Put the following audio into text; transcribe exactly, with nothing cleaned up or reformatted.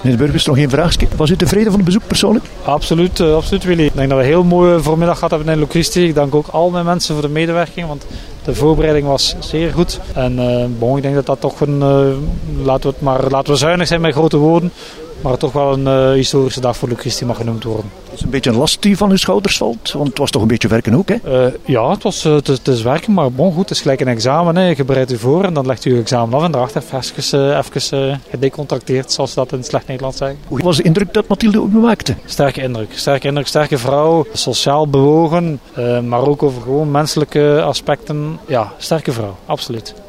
Meneer Burgers, nog één vraag. Was u tevreden van het bezoek persoonlijk? Absoluut, uh, absoluut Willy. Ik denk dat we een heel mooie voormiddag gehad hebben in Locristi. Ik dank ook al mijn mensen voor de medewerking, want de voorbereiding was zeer goed. En uh, bon, ik denk dat dat toch een, uh, laten we het maar, laten we zuinig zijn met grote woorden, maar toch wel een uh, historische dag voor Locristi mag genoemd worden. Het is een beetje een last die van uw schouders valt, want het was toch een beetje werken ook, hè? Uh, ja, het, was, uh, het, het is werken, maar bon, goed, het is gelijk een examen. Hè. Je bereidt u voor en dan legt u je examen af en daarachter even, uh, even uh, gedecontracteerd, zoals ze dat in slecht Nederlands zeggen. Hoe was de indruk dat Mathilde op me maakte? Sterke indruk, sterke indruk, sterke vrouw, sociaal bewogen, uh, maar ook over gewoon menselijke aspecten. Ja, sterke vrouw, absoluut.